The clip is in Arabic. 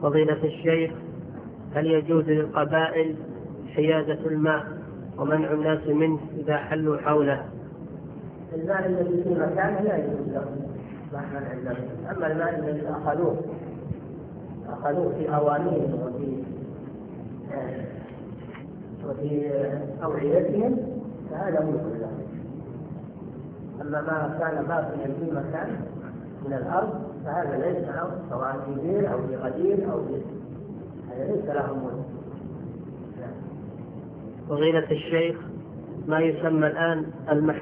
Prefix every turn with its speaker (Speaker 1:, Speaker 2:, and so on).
Speaker 1: فضيلة الشيخ، هل يجوز للقبائل حيازة الماء ومنع الناس منه إذا حلوا حوله؟
Speaker 2: الماء الذي في مكانه لا يجوز له منع الناس، أما الماء الذي أخذوه في أوانيهم وفي أوعيتهم فهذا ملك له. أما ما كان باقيا في مكان من الأرض فهذا ليس له، سواء في بئر أو في غدير أو في، هذا ليس له ملك.
Speaker 1: فضيلة الشيخ، ما يسمى الآن